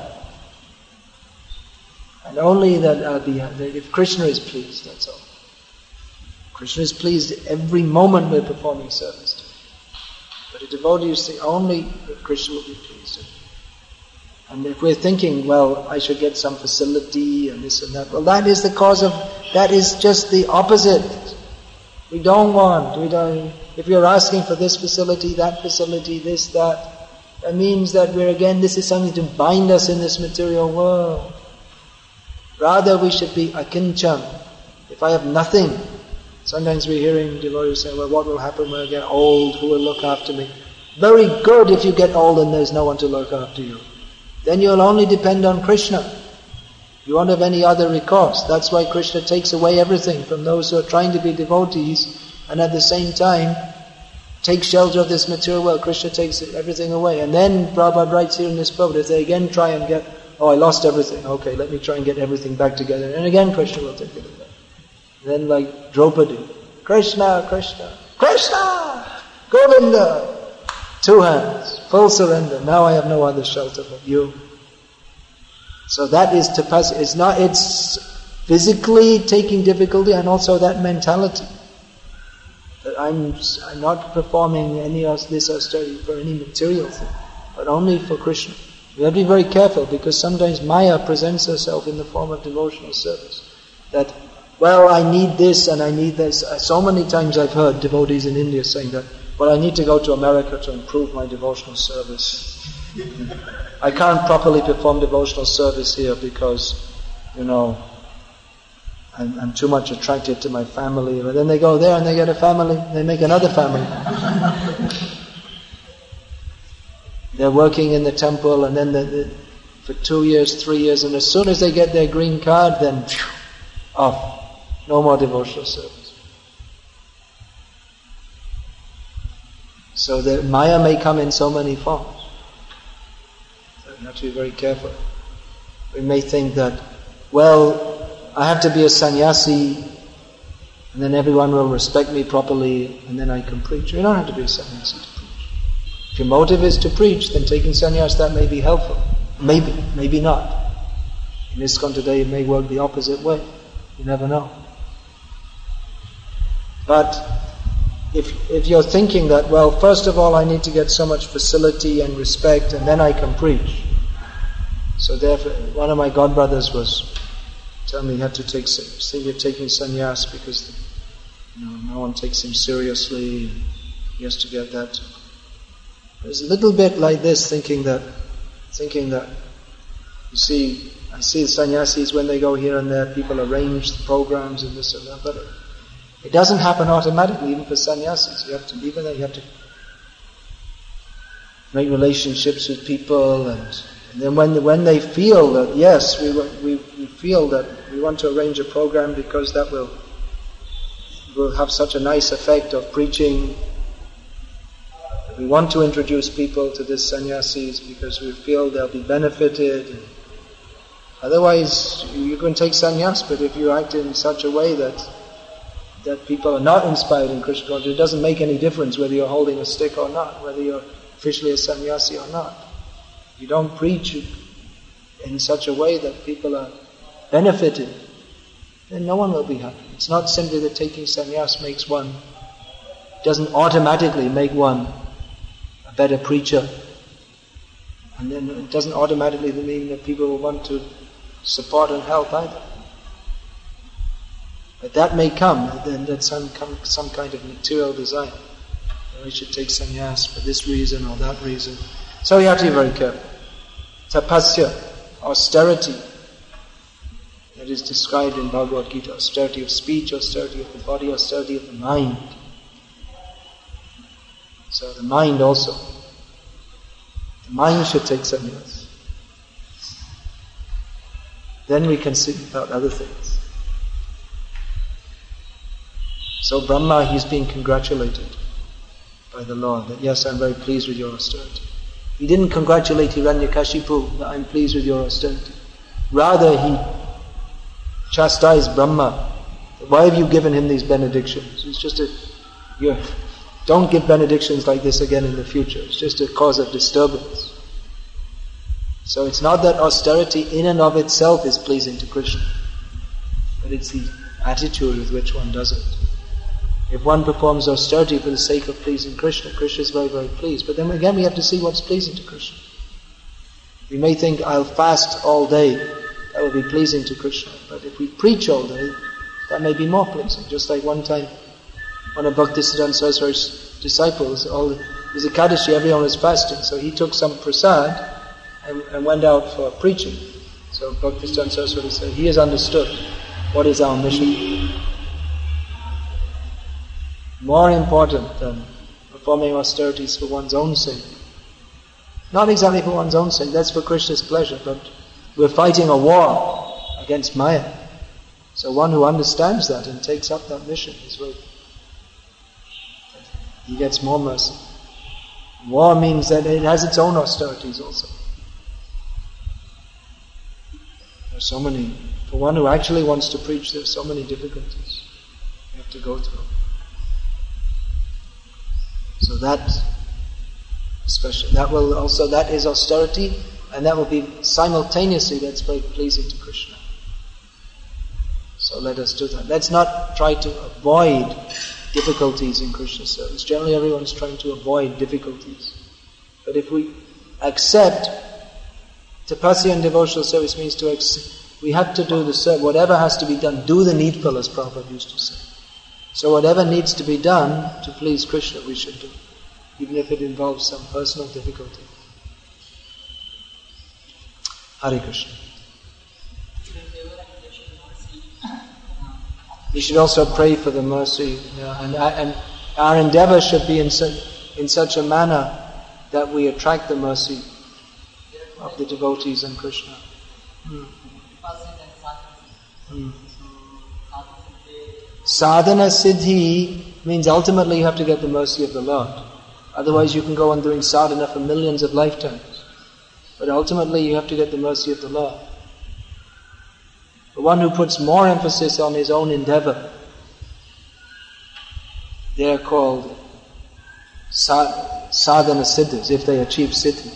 And only that I'll be happy if Krishna is pleased, that's all. Krishna is pleased every moment we're performing service to him. But a devotee is the only that Krishna will be pleased with. And if we're thinking, well, I should get some facility and this and that, well, that is just the opposite. We don't want. If you're asking for this facility, this, that means that this is something to bind us in this material world. Rather, we should be akinchan. If I have nothing, sometimes we're hearing devotees say, well, what will happen when I get old? Who will look after me? Very good if you get old and there's no one to look after you. Then you'll only depend on Krishna. You won't have any other recourse. That's why Krishna takes away everything from those who are trying to be devotees and at the same time take shelter of this material world. Krishna takes everything away. And then Prabhupada writes here in this book, if they again try and get, I lost everything. Okay, let me try and get everything back together. And again Krishna will take it away. Then like Draupadi, Krishna, Krishna, Krishna, Govinda, 2 hands, full surrender. Now I have no other shelter but you. So that is tapasya. It's physically taking difficulty and also that mentality. That I'm not performing any of this austerity for any material thing, but only for Krishna. We have to be very careful because sometimes Maya presents herself in the form of devotional service. That, well, I need this and I need this. So many times I've heard devotees in India saying that, well, I need to go to America to improve my devotional service. I can't properly perform devotional service here because, I'm too much attracted to my family. But then they go there and they get a family, they make another family. They're working in the temple and then for 2 years, 3 years, and as soon as they get their green card, then off. No more devotional service. So the Maya may come in so many forms. So we have to be very careful. We may think that, well, I have to be a sannyasi and then everyone will respect me properly and then I can preach. You don't have to be a sannyasi to preach. If your motive is to preach, then taking sannyas, that may be helpful. Maybe not. In ISKCON today it may work the opposite way. You never know. But if you're thinking that, well, first of all I need to get so much facility and respect and then I can preach. So therefore, one of my godbrothers was telling me he had to take sannyas because no one takes him seriously and he has to get that. There's a little bit like this, thinking that you see, I see sannyasis when they go here and there, people arrange the programs and this and that, but it doesn't happen automatically, even for sannyasis. You have to make relationships with people, and then when they feel that, yes, we feel that we want to arrange a program because that will have such a nice effect of preaching. We want to introduce people to this sannyasis because we feel they'll be benefited. Otherwise, you can take sannyas, but if you act in such a way that people are not inspired in Krishna consciousness, it doesn't make any difference whether you're holding a stick or not, whether you're officially a sannyasi or not. You don't preach in such a way that people are benefited, then no one will be happy. It's not simply that taking sannyas doesn't automatically make one a better preacher. And then it doesn't automatically mean that people will want to support and help either. But that may come, then that's some kind of material desire. I should take sannyas for this reason or that reason. So you have to be very careful. Tapasya, austerity, that is described in Bhagavad Gita, austerity of speech, austerity of the body, austerity of the mind. So the mind also. The mind should take sannyas. Then we can think about other things. So Brahma, he's being congratulated by the Lord that, yes, I'm very pleased with your austerity. He didn't congratulate Hiranyakashipu that I'm pleased with your austerity. Rather, he chastised Brahma. Why have you given him these benedictions? It's just don't give benedictions like this again in the future. It's just a cause of disturbance. So it's not that austerity in and of itself is pleasing to Krishna, but it's the attitude with which one does it. If one performs austerity for the sake of pleasing Krishna, Krishna is very, very pleased. But then again, we have to see what's pleasing to Krishna. We may think, I'll fast all day, that will be pleasing to Krishna. But if we preach all day, that may be more pleasing. Just like one time, one of Bhaktisiddhanta Saraswati's disciples, his Ekadashi, everyone was fasting, so he took some prasad and went out for preaching. So Bhaktisiddhanta Saraswati said, he has understood what is our mission. More important than performing austerities for one's own sake. Not exactly for one's own sake, that's for Krishna's pleasure, but we're fighting a war against Maya. So one who understands that and takes up that mission is very, he gets more mercy. War means that it has its own austerities also. There are so many, for one who actually wants to preach, there are so many difficulties you have to go through. So that is austerity, and that will be simultaneously, that's very pleasing to Krishna. So let us do that. Let's not try to avoid difficulties in Krishna service. Generally everyone's trying to avoid difficulties. But if we accept, tapasya and devotional service means to accept, we have to do whatever has to be done, do the needful, as Prabhupada used to say. So whatever needs to be done to please Krishna, we should do, even if it involves some personal difficulty. Hare Krishna. We should also pray for the mercy, and our endeavor should be in such a manner that we attract the mercy of the devotees and Krishna. Sadhana siddhi means ultimately you have to get the mercy of the Lord. Otherwise you can go on doing sadhana for millions of lifetimes. But ultimately you have to get the mercy of the Lord. The one who puts more emphasis on his own endeavor, they are called sadhana siddhis, if they achieve siddhi.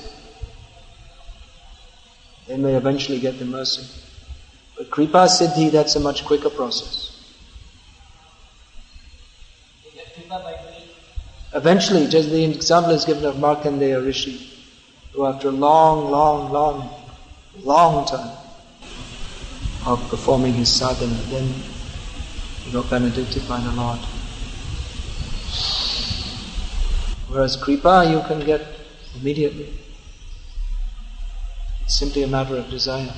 They may eventually get the mercy. But kripa siddhi, that's a much quicker process. Eventually, just the example is given of Markandeya Rishi, who after a long time of performing his sadhana, then he got benedicted by the Lord. Whereas kripa you can get immediately. It's simply a matter of desire.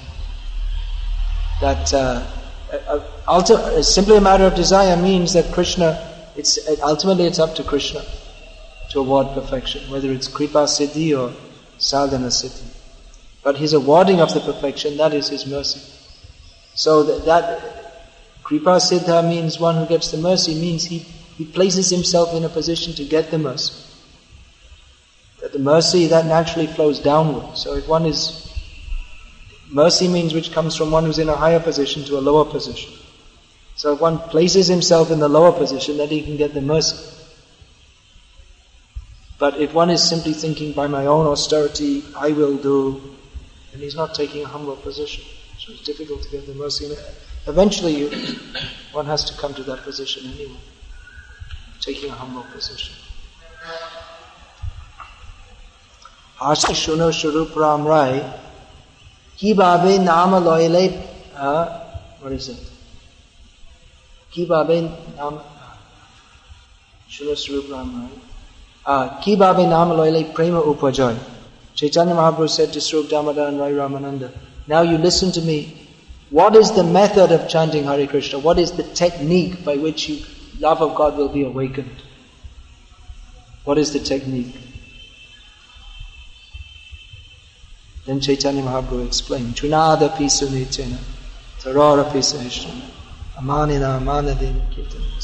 Simply a matter of desire means that Krishna, ultimately it's up to Krishna to award perfection, whether it's kripa siddhi or sadhana siddhi. But his awarding of the perfection, that is his mercy. So that kripa siddha means one who gets the mercy, means he places himself in a position to get the mercy. That the mercy, that naturally flows downward. So if one is, mercy means which comes from one who's in a higher position to a lower position. So if one places himself in the lower position, then he can get the mercy. But if one is simply thinking, by my own austerity, I will do, then he's not taking a humble position. So it's difficult to get the mercy. And eventually, one has to come to that position anyway, taking a humble position. Hasa Shuno Shurup Ram Rai, Ki Babe Nama Loyale, what is it? Ki Babe Nama, Shuno Shurup Ram Rai. Ki Babe Nama Loyale Prema Upajoy. Chaitanya Mahaprabhu said to Swarup Damodar and Rai Ramananda, now you listen to me. What is the method of chanting Hare Krishna? What is the technique by which love of God will be awakened? What is the technique? Then Chaitanya Mahaprabhu explained, Chunada pisa nitena, tarara pisa hishtana, amanina amanadina kirtana.